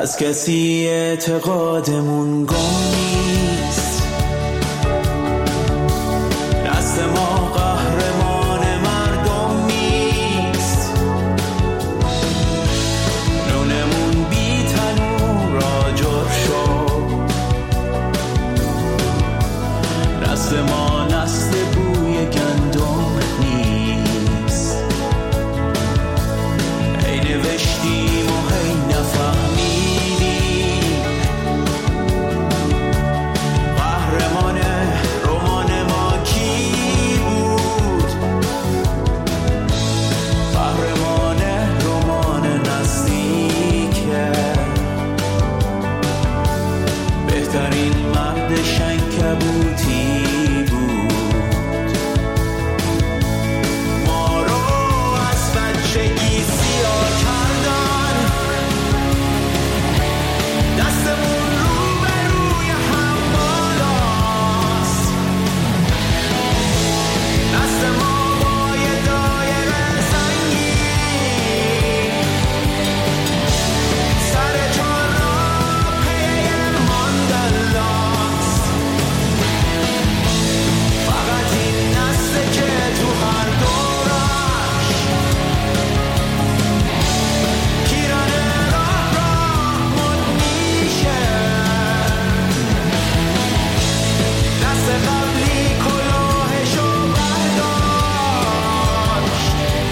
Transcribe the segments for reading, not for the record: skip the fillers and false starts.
از کسی اعتقادمون گم نیست. دست ما قهرمان مردم نیست. نونمون بی تنور آجر شد. دست ما نسل بوی گندم نیست. هی نوشتیم و هی نفهمیدیم. قهرمان رمان ما کی بود؟ قهرمان رمان نزدیکه. بهترین مرد شنکبوتی بود. ما رو از بچگی سیاه کردن. دستمون رو به روی هم بالاست. دست ما با یه دایره سنگین. سر چهارراه پی ماندلاست. فقط این نسله که تو هر دورش پیرن راه مد میشه. دست قبلی کلاهشو برداشت.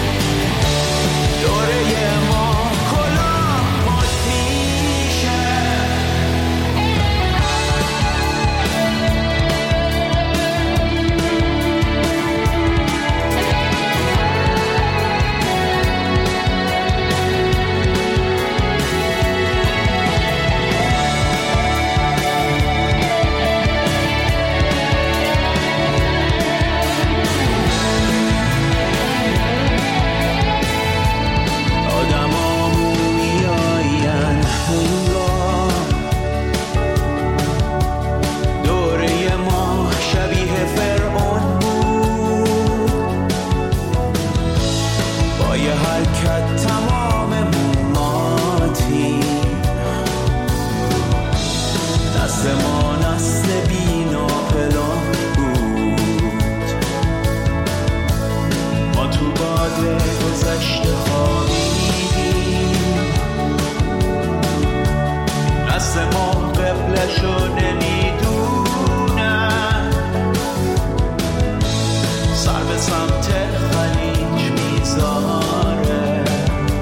دوره ما کلاه مد میشه. آدمامون میاین اون راه. دوره ما شبیه فرعون بود. با یه حرکت تماممون ماتیم. دست ما نسل بی‌ناپلان بود. ما تو باد گذشته خوابیدیم. دست ما قبلشو نمیدونه. سر به سمت خلیج میذاره.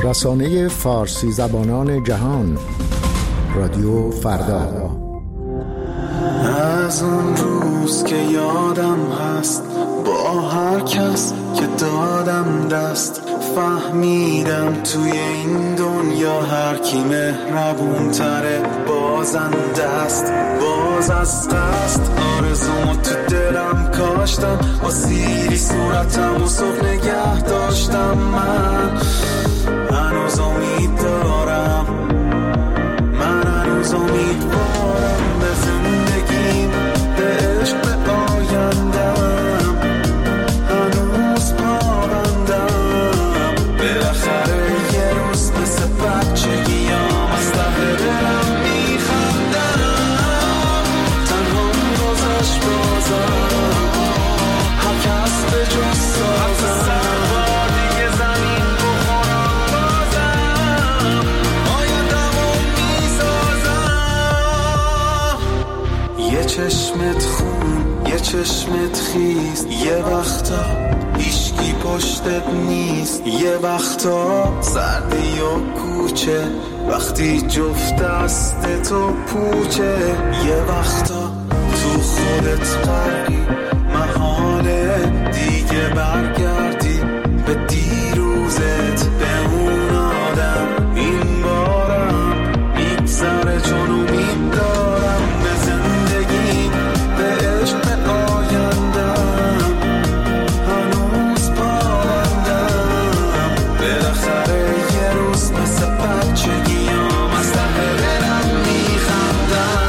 رسانه فارسی زبانان جهان، رادیو فردا. از اون روز که یادم هست با هر کس که دادم دست، فهمیدم توی این دنیا هر کی مهربون تره بازنده است. باز از قصد آرزومو تو دلم کاشتم، با سیری صورتم و صبح نگه داشتم. من هنوز امید دارم، من هنوز امیدوارم به زندگیم، به عشق، به آیندم. هنوز پابندم، بالاخره یه روز مثل بچگیام از ته دلم میخندم. تنهام گذشت بازم، هر کس به جز سازم. چشمت خون، یه چشمت خیز، یه وقتا هیچکی پشتت نیست، یه وقتا سردی و کوچه وقتی جفت دستتو پوچه، یه وقتا تو خودت غرقی، محاله دیگه برگردی به دیروزت، به اون آدم. این بارم میگذره چون امید دارم به زندگی، به عشق، به آیندم. هنوز پابندم، بالاخره یه روز مثل بچگیام از ته دلم میخندم.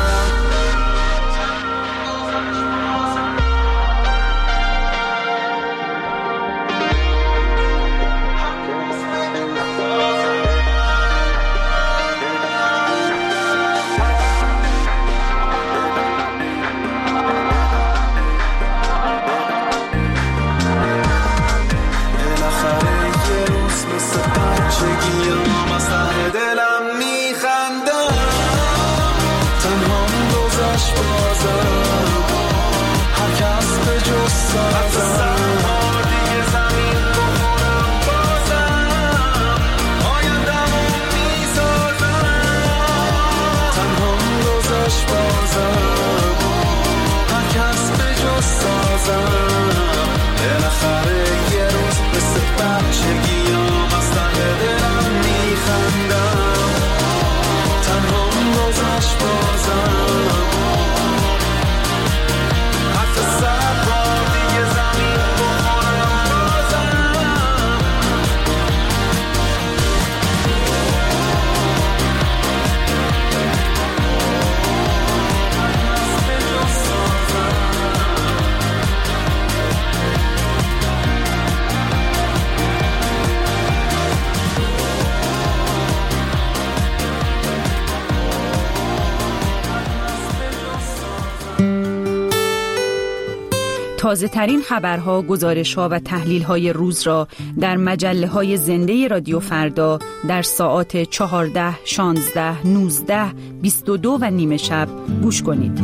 تازه ترین خبرها، گزارش‌ها و تحلیل‌های روز را در مجله‌های زنده رادیو فردا در ساعات 14، 16، 19، 22 و نیم شب گوش کنید.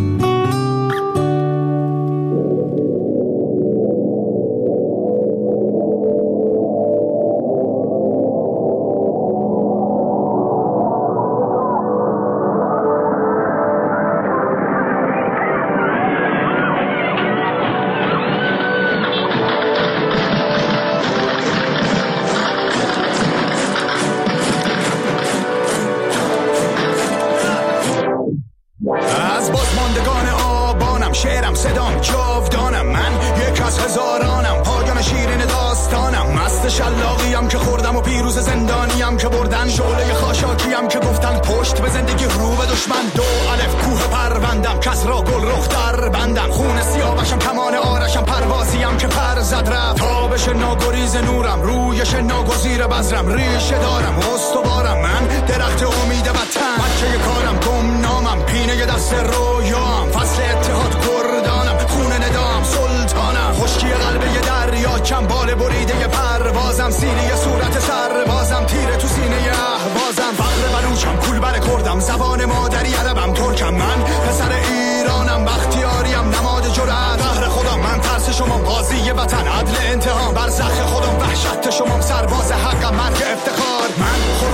شلاقیم که خوردم و پیروز زندانیم که بردن، شعله خاشاکیم که گفتن پشت به زندگی رو به دشمن. 2 الف کوه پروندم، کس را گل رخ در بندم، خون سیاوشم کمان آرشم، پروازیم که پر زد رفت. تابش ناگریز نورم، رویش ناگزیر بذرم، ریشه دارم استوارم، من درخت امید وطن. بچه کارم گمنامم، پینه دست رویام، فصل اتحاد گردانم، خون ندام سلطانم، خشکی قلب یه دریا، چنبال بریده پروازم، سینه صورت سربازم، تیره تو سینه اهوازم، فقر بلوچم، کول بر کردم، زبان مادری عربم، ترکم، من پسر ایرانم، بختیاریم، نماد جرأت، قهر خودم، من ترس شما، قاضی وطن، عدل انتقام، برزخ خودم، وحشت شما، سرباز حقم، مرگ افتخار، من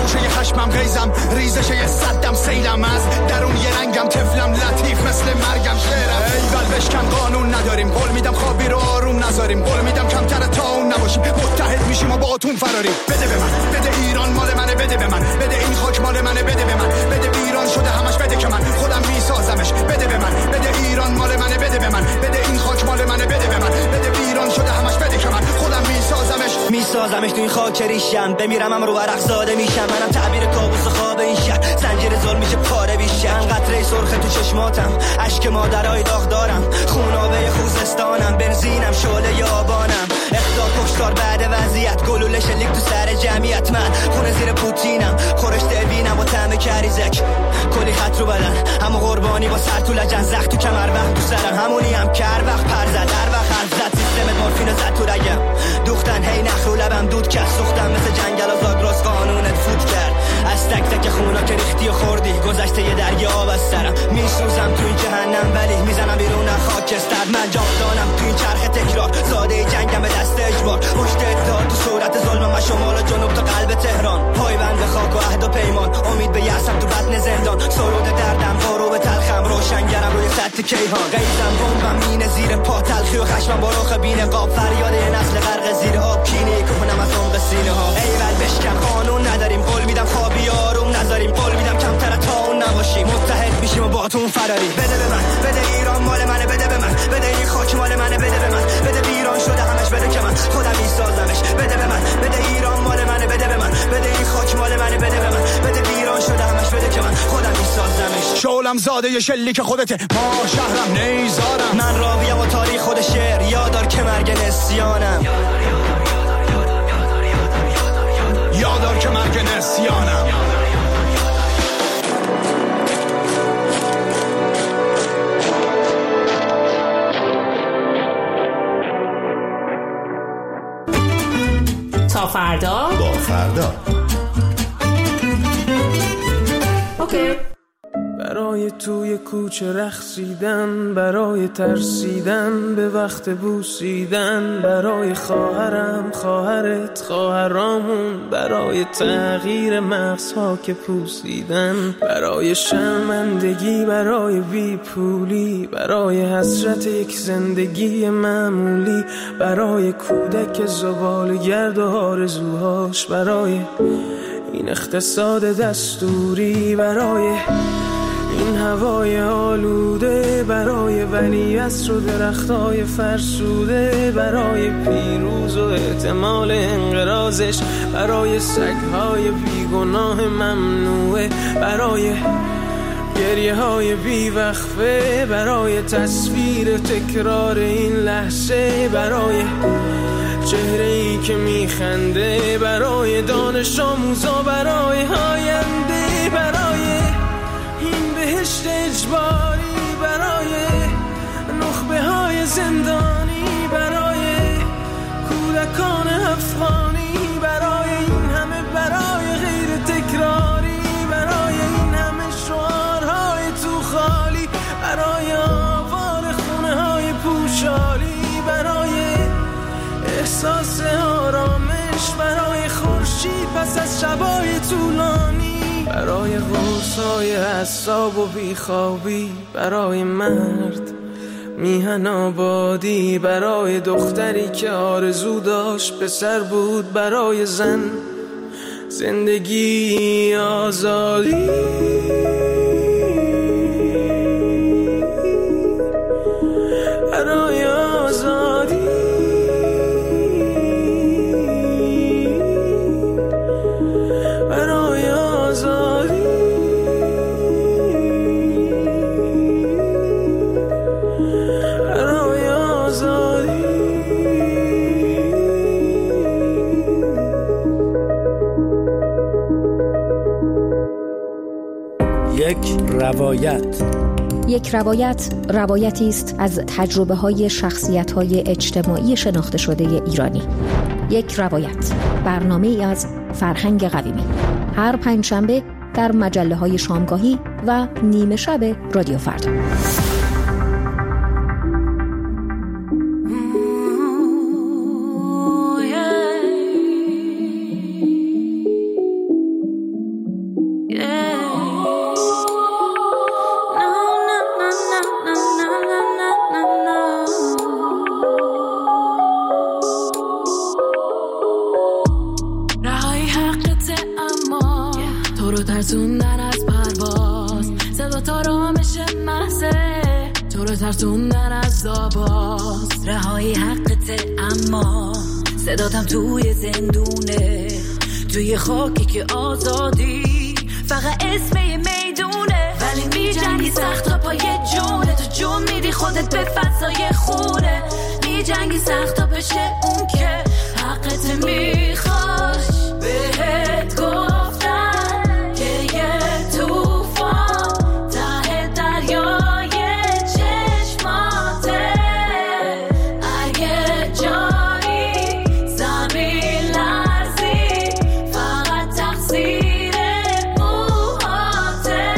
گوشه خشمم غیزم ریزش یه صدم سیلم از درون یه رنگم طفلم لطیف مثل مرگم شعرم ایول بشکن قانون نداریم قول میدم خوابی رو آروم نذاریم قول میدم کمتر تا اون نباشیم متحد میشیم و با اتون فراریم بده به من بده ایران مال منه بده به من بده این خاک مال منه بده به من بده ایران شده همش بده که من خودم میسازمش بده به من بده ایران مال منه بده به من بده این خاک مال منه بده به من بده ایران شده همش بده که من خودم میسازمش تو این خاک ریشم بمیرم هم رو ورق زاده میشم منم تعبیر کابوس خواب این شهر زنجیر ظلم میشه پاره بیشم قطره سرخ تو چشماتم اشک مادرای داغ دارم خونابه خوزستانم بنزینم شعله یابانم اخطار کشتار بعد وضعیت گلوله شلیک تو سر جمعیت من خونه زیر پوتینم خورش دلبینم با طعم کریزک کلی خط رو بدن همو قربانی با سر تو لجن زخ تو کمر وقت تو سرم همونی هم کر وقت پر زد در وقت حرف زد سیستم مورفین زد تو رگم دوختن هی نخ رو لبم دود کرد سوختم مثل جنگل و زاگرس قانونت فوت کرد از تک تک خونا که ریختی و خوردی گذشته یه دریا آب از سرم میسوزم تو این جهنم ولی میزنم بیرون خاکستر من جاودانم تو این چرخ تکرار زاده جنگم به دست اجبار پشت اتحاد تو صورت ظلمم از شمال و جنوب تا قلب تهران پایبند به خاک و عهد و پیمان امید به یأسم تو بطن زندان سرود دردم غروب تلخم روشنگرم روی سطح کیهان غیظم بمبم مینه زیر پا تلخی و خشمم با رخ بی نقاب فریاد نسل غرق زیر آب کینه کنم از عمق سینه ها ایول بشکن قانون نداریم قول میدم خوابی آروم نذاریم قول میدم کمتر تا اون نباشیم متحد میشیم و با تو فراری بده به من بده ایران مال منه بده به من بده این خاک مال منه بده به من بده ایران شده همش بده که من خودم میسازمش بده به من بده ایران مال منه بده به من بده این خاک مال منه بده به من بده ایران شده همش بده که من خودم میسازمش شعلم زاده شلیک خودته ما شهرم نیزارم من راویم و تاریخ خود شعر یادار که مرگ نسیانم یادار که مرگ نسیانم تا فردا با فردا اوکی. برای توی کوچه رقصیدن برای ترسیدن به وقت بوسیدن برای خواهرم خواهرت خواهرامون برای تغییر مغزها که پوسیدن برای شرمندگی برای بیپولی برای حسرت یک زندگی معمولی برای کودک زباله‌گرد و آرزوهاش برای این اقتصاد دستوری برای این هوای آلوده برای ولیعصر و درختای فرسوده برای پیروز و احتمال انقراضش برای سگهای بیگناه ممنوعه برای گریه های بیوقفه برای تصویر تکرار این لحظه برای چهره‌ای که میخنده برای دانش آموزا برای آینده برای این بهشت اجباری برای نخبه های زندانی برای کودکان افغانی برای این همه برای غیر تکراری برای این همه شعارهای تو خالی برای آوار خونه های پوشالی برای احساس آرامش برای خورشید پس از شبای طولانی برای غوصای اعصاب و بیخوابی برای مرد میهن آبادی برای دختری که آرزو داشت پسر بود برای زن زندگی آزادی برای آزادی برای آزادی برای آزادی یک روایت روایتی است از تجربه‌های شخصیت‌های اجتماعی شناخته شده ایرانی. یک روایت، برنامه‌ای از فرهنگ قویمی. هر پنجشنبه در مجله‌های شامگاهی و نیمه شب رادیو فردا. دوتا آرامش محضه، تو رو ترسوندن از آواز، رهایی حقته اما صداتم توی زندونه، توی خاکی که آزادی فقط اسم یه میدونه، ولی میجنگی سخت تا پای جونه، تو جون میدی خودت به فضای خونه، میجنگی سخت تا بشه اون که حقت میخواش، بهت گفتن که یه توفان ته دریای چشماته، اگه جایی زمین لرزی فقط تقصیر موهاته.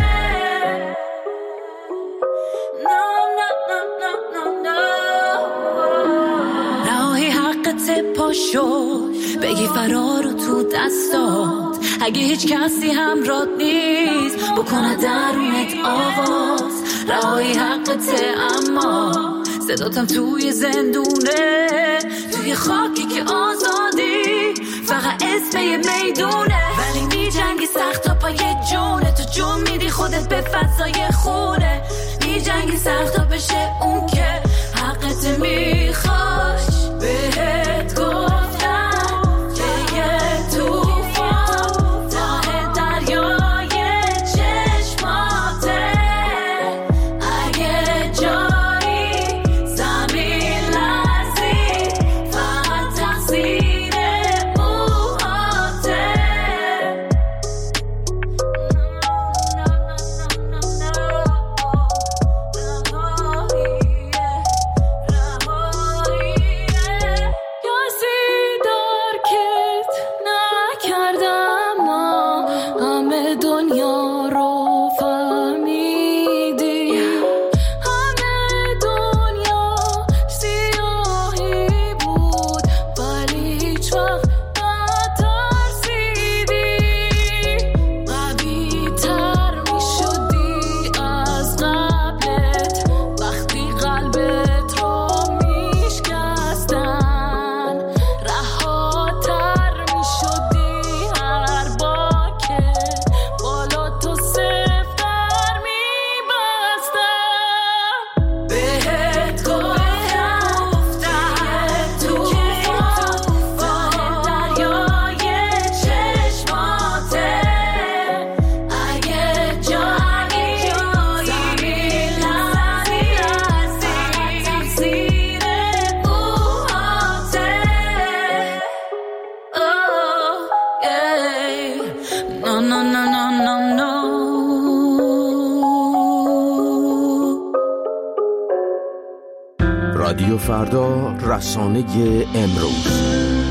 رهایی حقت پاشو بگی فرارو تو دستات، اگه هیچ کسی همراهت نیست بکنه درونت آواز، رهایی حقته اما صداتم توی زندونه، توی خاکی که آزادی فقط اسم یه میدونه، ولی میجنگی سخت تا پای جونه، تو جون میدی خودت به فضای خونه، میجنگی سخت تا بشه اون که حقت میخواش، بهت گفتم که یه توفان ته دریای چشماته، اگه جایی زمین لرزی فقط تقصیر موهاته. رادیو فردا، رسانه امروز.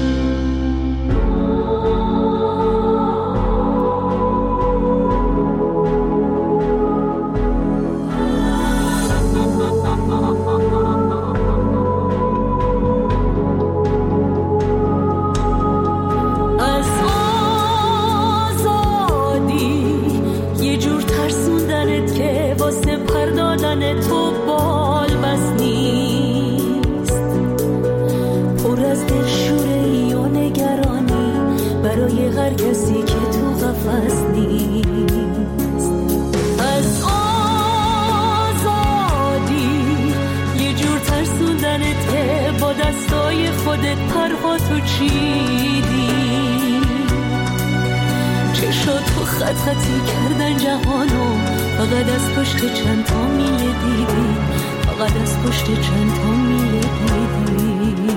خطی کردن جهانو، فقط از پشت چند تا میله دیدی، فقط از پشت چند تا میله دیدی.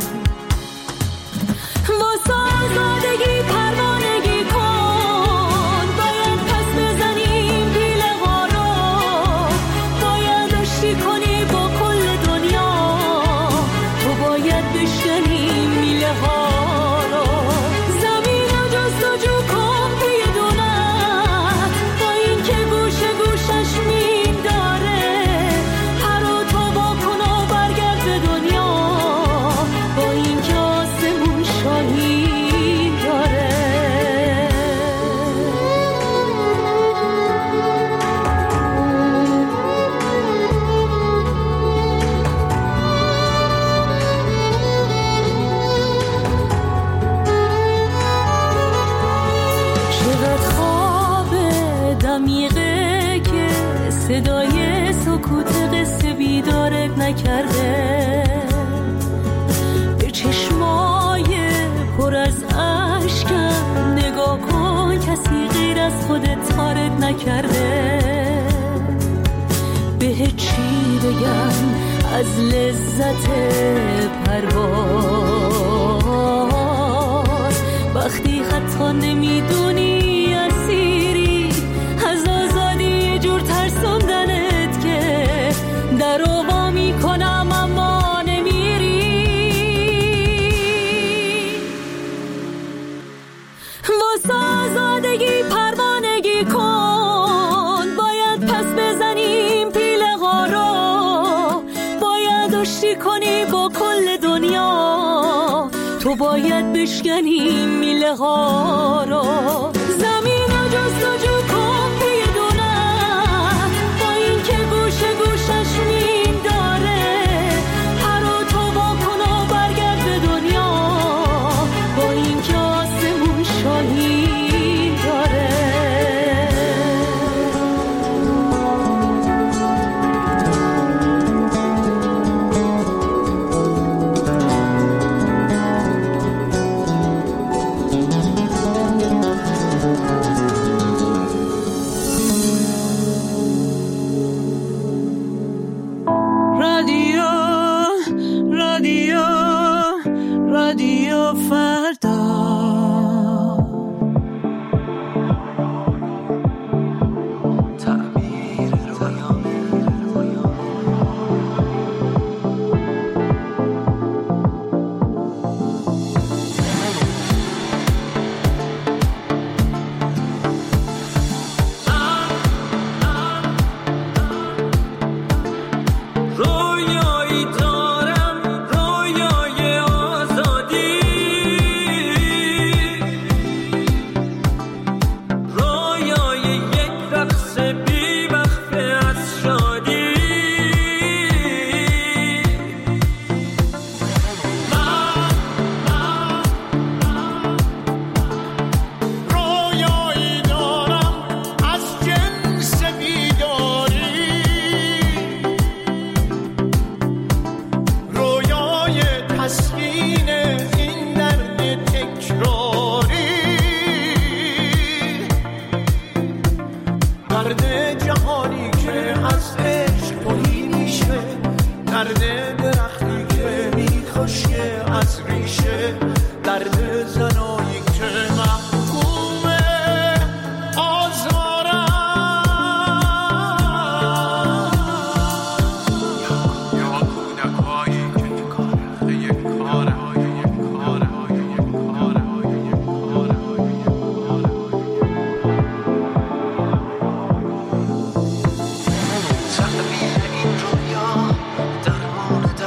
واسه آزادگی پروانگی کن، باید پس بزنیم دیله ها رو، باید آشتی کنی با کل دنیا، تو باید بشکنی میله ها رو، زمین رو جستجو کن صدای سکوت قصه بیدارت نکرده، به چشمای پر از اشکم نگاه کن، کسی غیر از خودت تارت نکرده. به چی بگم از لذت پرواز، وقتی حتی نمیدونی اسیری از آزادی، یه جور ترسوندنت که در وا میکنم اما نمیری. واسه آزادگی پروانگی کن، باید پس بزنیم پیله ها رو، باید آشتی کنی با کل دنیا، تو باید بشکنی میله ها رو. زمین رو جستجو کن بدونم، با این که گوشه گوشش مین داره، پرو تو با کن و برگرد به دنیا، با این که آسمون شاهین داره. رادیو فردا. درمان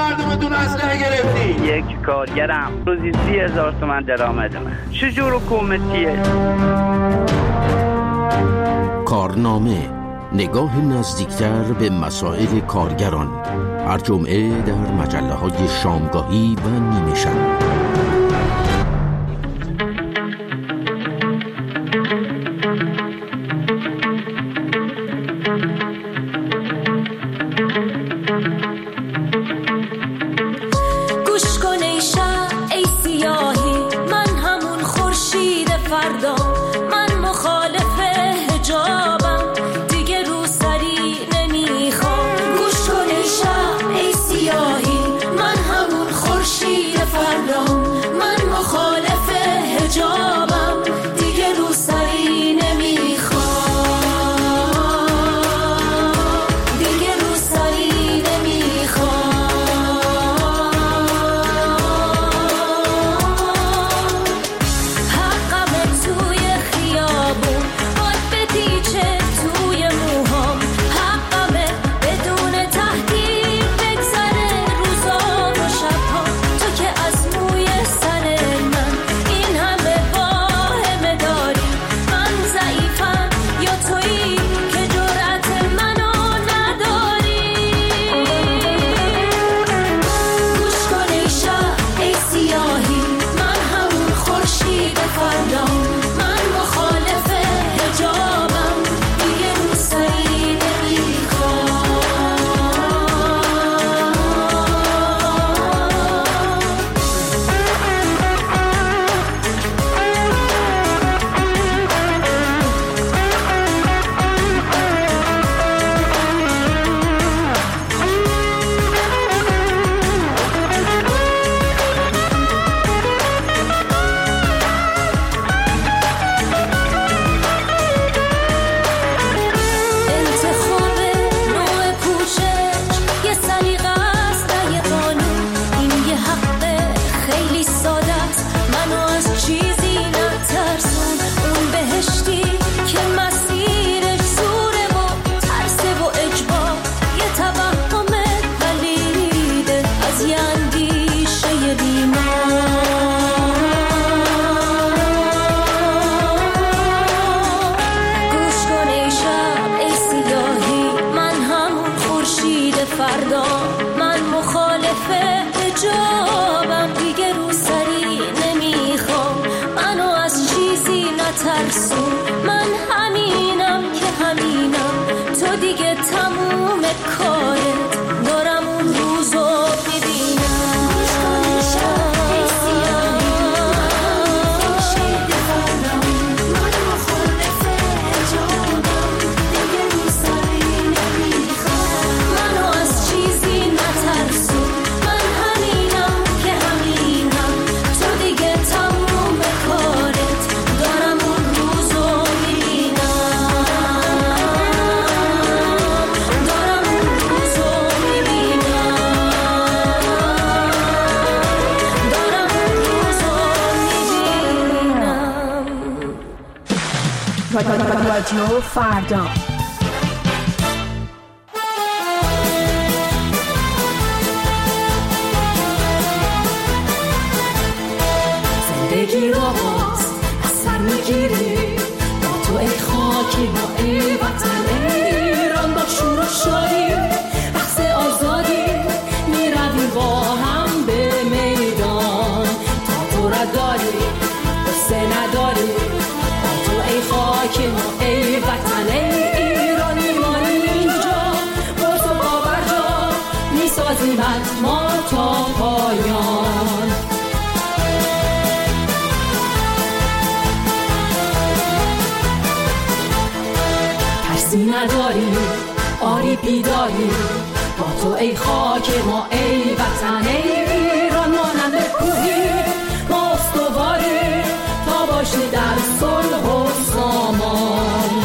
مردمتون اسلحه گرفتی؟ یک کارگرم روزی 30,000 تومان درآمد من. چجور حکومتیه؟ کارنامه، نگاه نزدیکتر به مسائل کارگران، هر جمعه در مجله‌های شامگاهی و نیمه شب. گوش کن ای شب ای سیاهی، من همون خورشید فردا، من مخالف حجابم، دیگه رو سری نمیخوام. گوش کن ای شب ای سیاهی، من همون خورشید فردا، من مخالف حجابم، دیگه رو سری نمیخوام، دیگه رو سری نمیخوام. حقم توی خیابون، باد بپیچه توی موهام، حقمه بدون تهدید بگذره روزا و شبها. تو که از موی سر من این همه واهمه داری، من ضعیفم یا تویی که جرأت منو نداری. گوش کن ای شب ای سیاهی، من همون خورشید فردا، من مخالف حجابم، دیگه رو سری نمیخوام. انتخاب نوع پوشش یه سلیقه است نه یه قانون، این یه حق خیلی ساده است، منو از چیزی نترسون. اون بهشتی که مسیرش زوره و ترسه و اجبار، یه توهم پلیده از یه اندیشه بیمار. گوش کن ای شب ای سیاهی، من همون خورشید فردا، من مخالف حجابم، دیگه رو سری نمیخوام، منو از چیزی نترسون. من همینم که همینم، تو دیگه تموم کارت، دارم اون روزو ببینم. گوش کن ای شب ای سیاهی، من خورشید فردا، من مخالف حجابم، دیگه رو سری نمیخوام، منو از چیزی نترسون. من همینم که همینم، تو دیگه تموم کارت، دارم اون روزو میبینم، دارم اون روزو میبینم، دارم اون روزو میبینم. رادیو فردا. زندگی رو باز از سر میگیری، با تو ای خاک ما ای وطن ایران، با شور و شادی رقص آزادی میرویم با هم به میدان. تا تو را داری قصه نداری، با تو ای خاک ما ای وطن ایران، میمانی اینجا با تو باورجا، میسازیم ما تا پایان. ترسی نداری آری بیداری، با تو ای خاک ما ای وطن ایران، مانند کوهی ما استواری، تا باشی در صلح و سامان.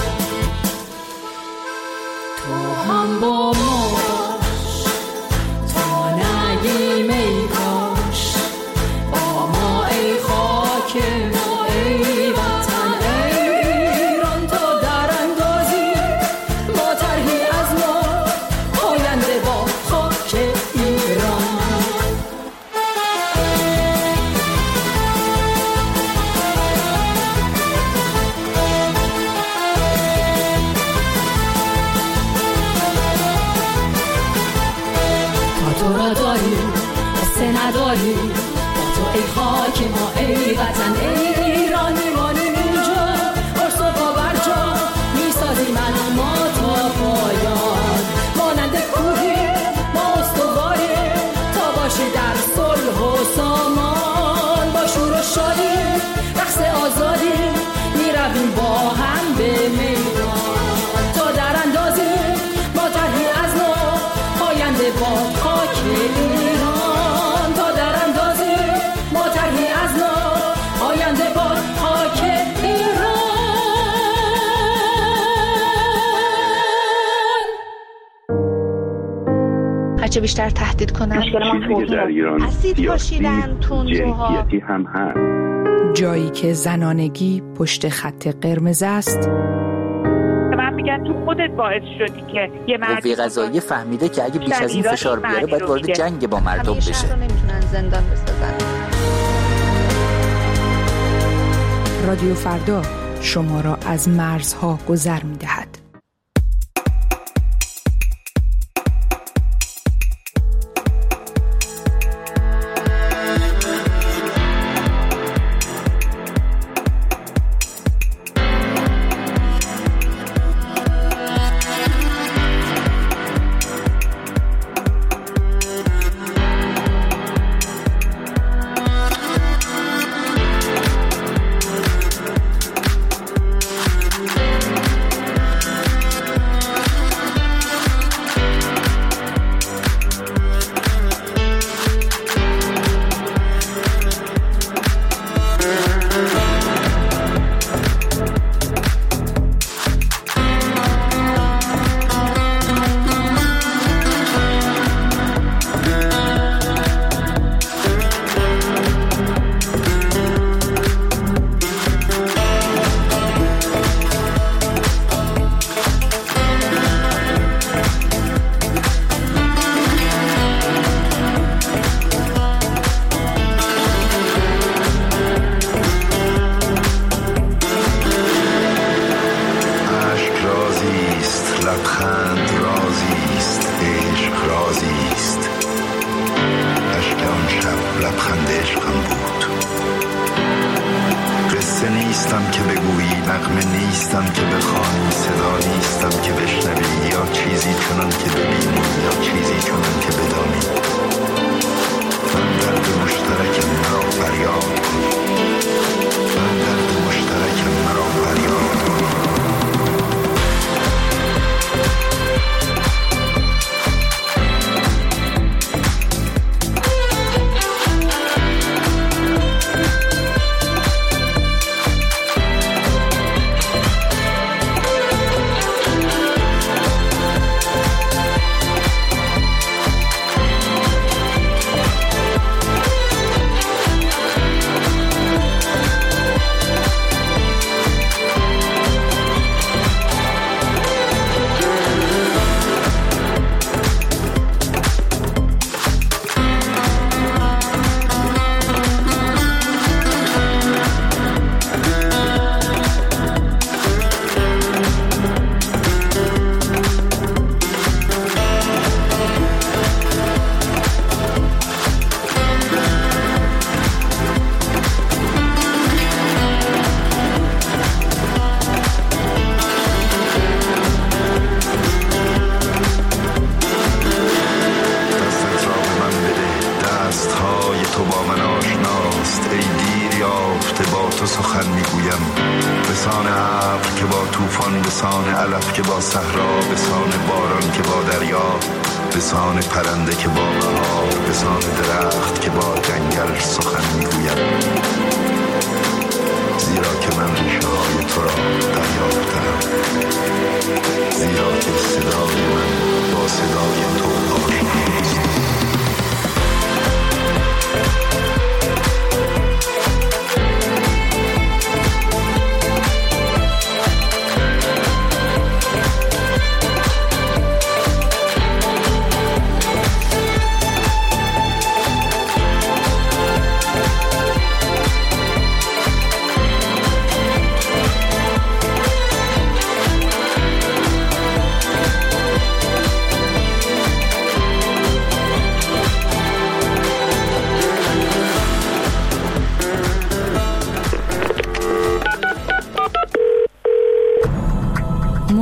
تو هم با ما باش تا نگیم ای کاش، با ما ای خاک ما ای وطن ایران، تا در اندازی ما ترهی از ما آینده با خاک ایران. باشیم با تو ای خاک ما ای وطن ای ایران میمانیم اینجا قرص و باور جا میسازیم من ما تا پایان مانند کوهی ما استواریم تا باشی در صلح و سامان با شور و شادی رقص آزادی میرویم با هم به میدان تا در اندازیم ما طرحی از نو آینده باد خاک ایران تا در اندازیم ما طرحی از نو آینده باد خاک ایران. هرچه بیشتر تهدید کنن چیزی که در ایران سیاسی جنسیتی هم هست. جایی که زنانگی پشت خط قرمز است. من میگم تو خودت باعث شدی که یه قوه قضاییه فهمیده که اگه بیش از این فشار بیاره باید وارد جنگ با مردم بشه. شهر رو نمیتونن زندان بسازن. رادیو فردا شما را از مرزها گذر می‌دهد.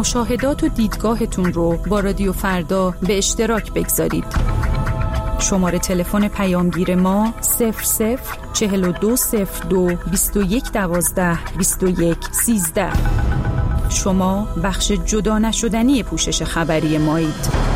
مشاهدات و دیدگاهتون رو با رادیو فردا به اشتراک بگذارید. شماره تلفن پیامگیر ما 00420221122113. شما بخش جدا نشدنی پوشش خبری مایید.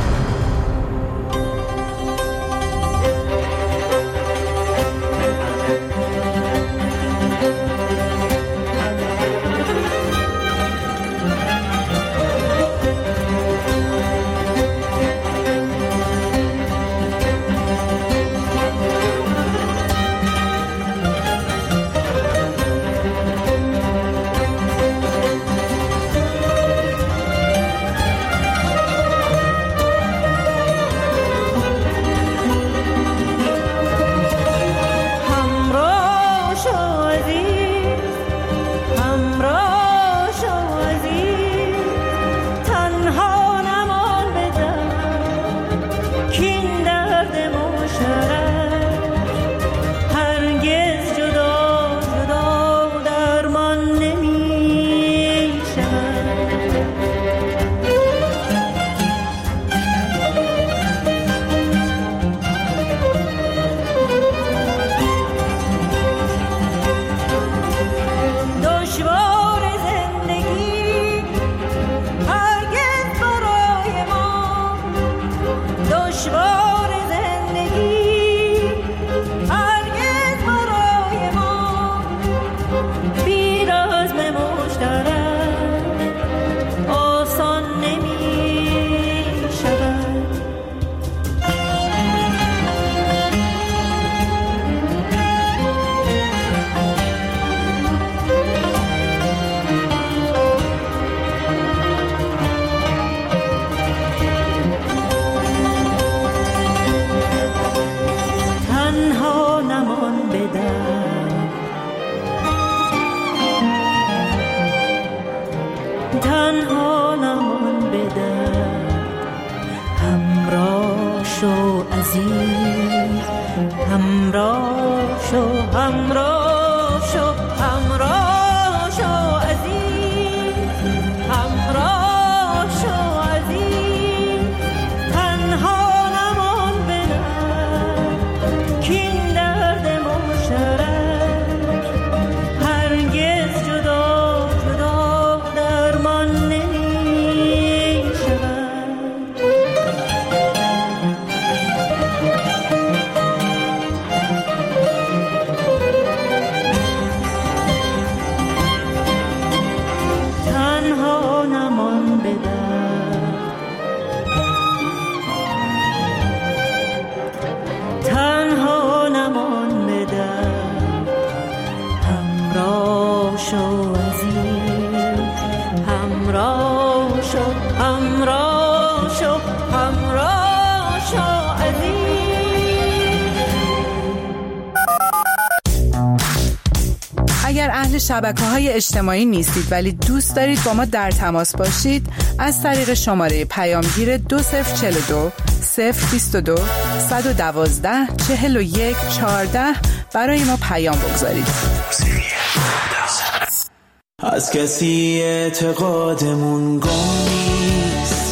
اگر اهل شبکه‌های اجتماعی نیستید ولی دوست دارید با ما در تماس باشید، از طریق شماره پیامگیر 2042 022 112 41 14 برای ما پیام بگذارید. از کسی اعتقادمون گم نیست،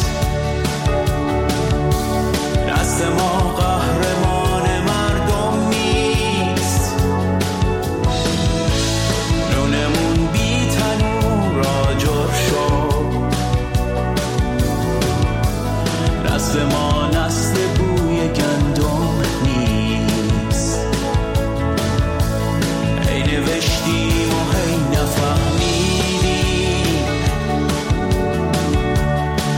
دست ما قهرمان مردم نیست، نونمون بی تنور آجر شد، دست ما نسل بوی گندم نیست، ای نوشتیم و هی نفهمیدیم،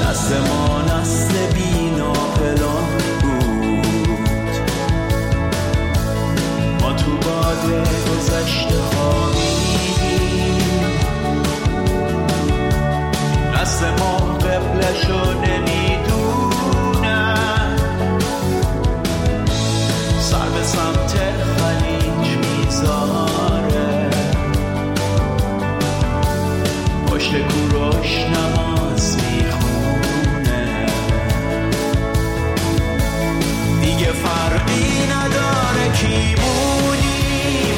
نسل ما نسل بی ناپلان بود. ما تو باد گذشته خوابیدیم، نسل ما قبلشو نمیدونن، سر به سمت خلیج میذاره، پشت کوروش نماز میخونه، دیگه فرقی نداره کی بودیم،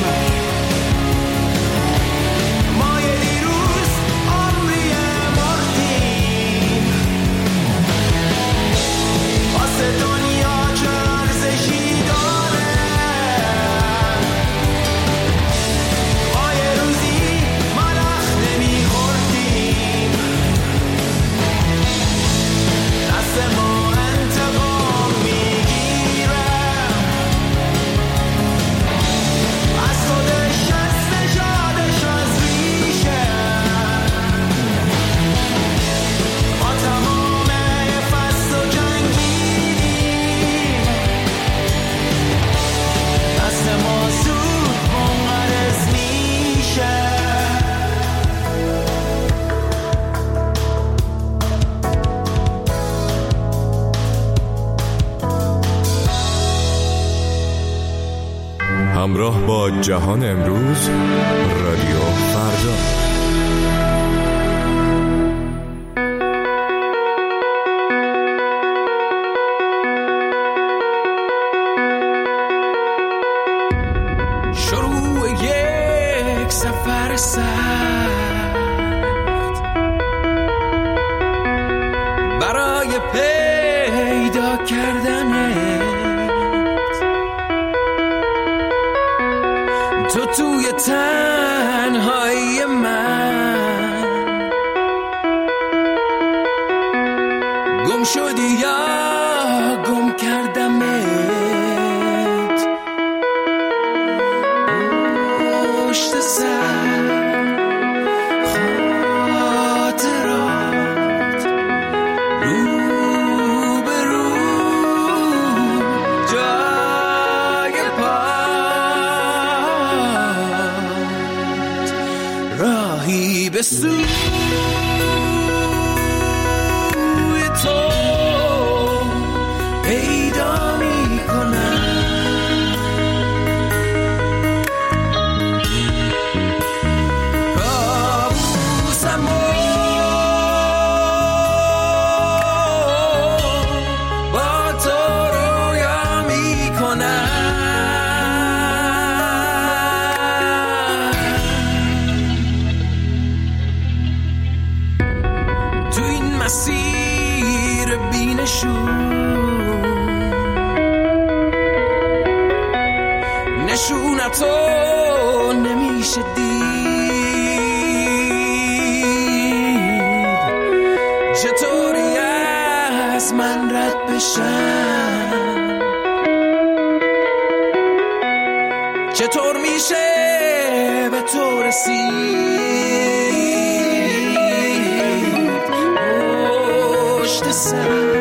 ما یه دیروز عمری مردیم، واسه دنیا چه ارزشی داره، ما یه روزی ملخ نمیخوردیم، دست ما انتقام میگیره از خودش، از نژادش، از ریشه، ما تمام فصل و جنگیدیم، دست ما زود منقرض میشه. همراه با جهان امروز، رادیو فردا. شروع یک سفر سخت برای پیدا کردنت، تو توی تنهایی من گم شدی یا گم کردمت، پشت سر خاطرات، رو به رو جای پات، راهی به سوی تو پیدا میکنم، کابوسمو با تو رویا میکنم، تو این مسیر بینشون نشونتو نمیشه دید، چطوری از من رد بشن، چطور میشه به تو رسید، پشت سر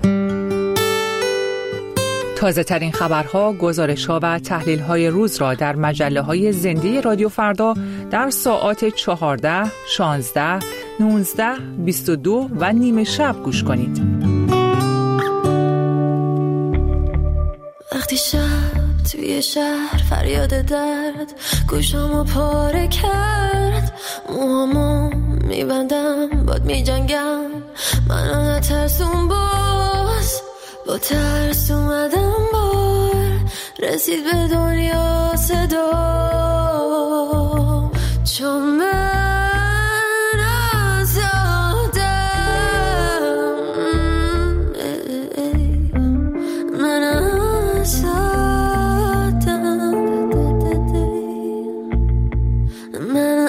تازه ترین خبرها، گزارش‌ها و تحلیل‌های روز را در مجله‌های زنده رادیو فردا در ساعات 14، 16، 19، 22 و نیمه شب گوش کنید. وقتی شب توی شهر فریاد درد گوشامو پاره کرد، موهامو میبندم باد میجنگم، منو نترسون باز، با ترس اومدم بار، رسید به دنیا صدا، چون من آزادم، من آزادم، من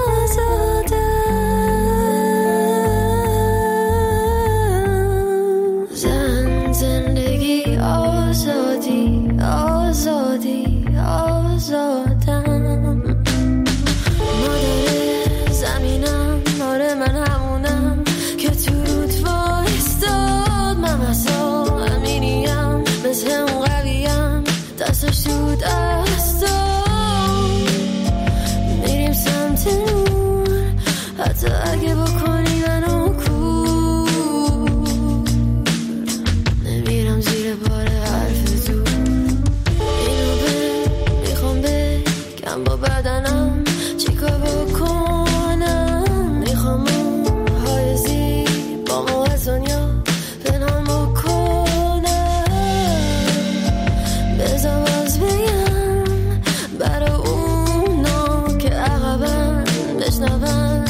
زندگی آزادی آزادی آزادم، مادر زمینم، آره من همونم که تو رود وایستاد، من مثلا امینیم، مثل اون قویم، دستش تو دستم، میریم سمت نور، حتی اگه بکنی منو با بدنم چیکار بکنم، میخوام موهای زیبامو از دنیا پنهان بکنم، بذار باز بگم برای اونا که عقبن بشنون،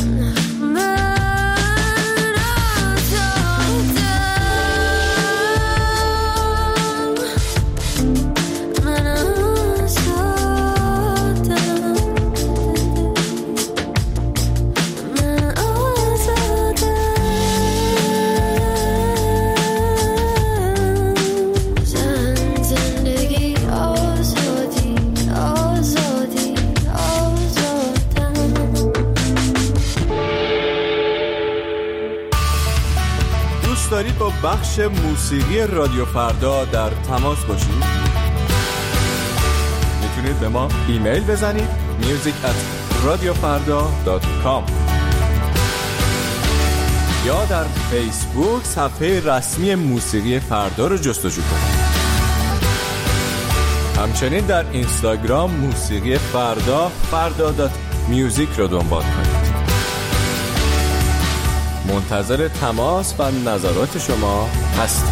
دارید با بخش موسیقی رادیو فردا در تماس باشید؟ میتونید به ما ایمیل بزنید music@radiofarda.com یا در فیسبوک صفحه رسمی موسیقی فردا رو جستجو کنید. همچنین در اینستاگرام موسیقی فردا فردا.music رو دنبال کنید. منتظر تماس و نظرات شما هستیم.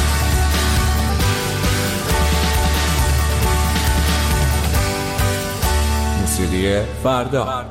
موسیقی فردا.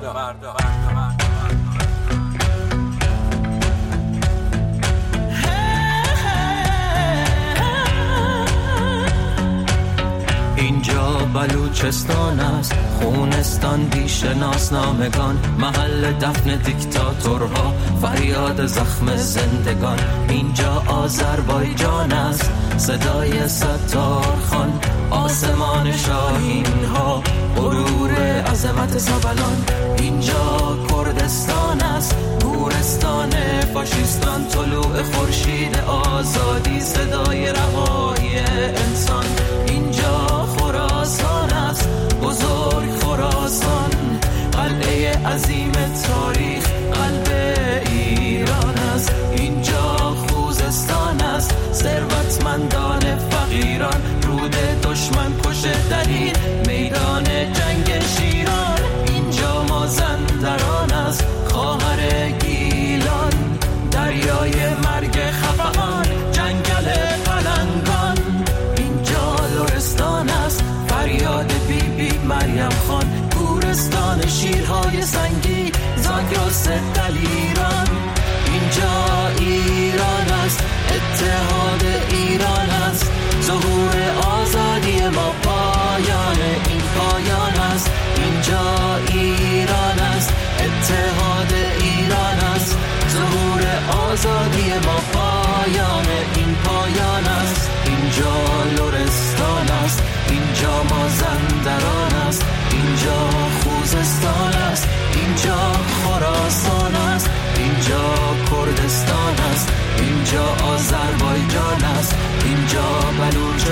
اینجا بلوچستان است، خونستان بی‌شناسنامگان، محل دفن دیکتاتورها، فریاد زخم زندگان. اینجا آذربایجان است، صدای ستارخان، آسمان شاهین ها، غرور عظمت سبلان. اینجا کردستان است، گورستان فاشیستان، طلوع خورشید آزادی، صدای رهایی انسان. اینجا خراسان است، بزرگ خراسان، قلعه عظیم تاریخ، قلب ایران است. اینجا خوزستان است، ثروتمندان فقیران، رود دشمن کشه درید، میدان جنگ شیران. اینجا مازندران است، خواهر گیلان، دریای مرگ خفقان، جنگل پلنگان. اینجا لرستان است، فریاد بی بی مریم خان، گورستان شیرهای سنگی، زاگرس دلیران. اینجا ایران است، اتحاد ایران است، ظهور آزادی ما، پایان این پایان است. اینجا ایران است، اتحاد ایران است، ظهور آزادی ما، پایان این پایان است. اینجا لرستان است، اینجا مازندران است، اینجا خوزستان است، اینجا خراسان است،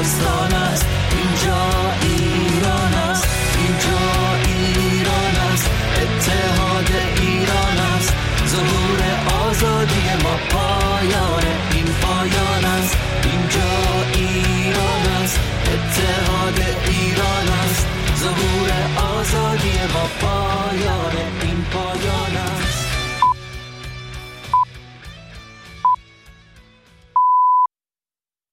زمستان است، اینجا ایران است، اینجا ایران است، اتحاد ایران است، ظهور آزادی ما پایان